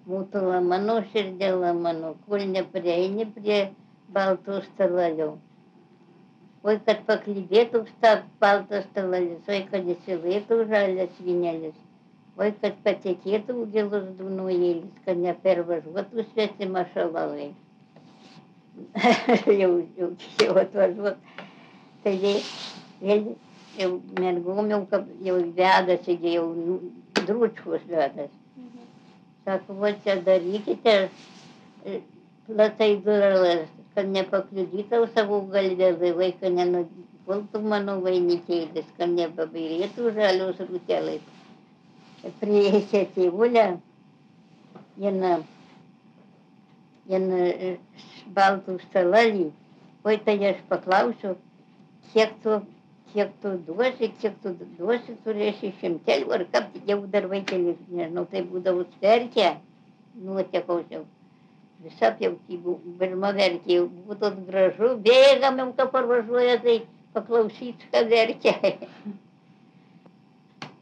Mūtula mano širdėla mano, kol neprieini prie balto stalelio. Oi, kad paklydėtų tą baltą stalelis, oi, kad įsilėtų žalias vynėlis, oi, kad patekėtų gilus dunojėlis, kad nepervažiuotų svetima šalalai. jau atvažiuot. Tai vėl jau mergom jau vedasi, jau dručkos vedasi. Sako, va čia darykite platai dureles, kad nepakliudytų savo galvėlai, vaiką nenupultų mano vainikėlis, kad nepabairėtų žalios rūtelės. Prieisė tėvulę, jina baltų stalalį, oi tai aš paklausiu, kiek tu duosi, turėsi šimtelių, ar kaip jau dar vaikėlis, nežinau, tai būdavo sverkę, nuotekausiau. Visa pjautybų, pirma verkė, jau būtų gražu, bėgam jau, ką parvažiuoja, tai paklausyt, ką verkia.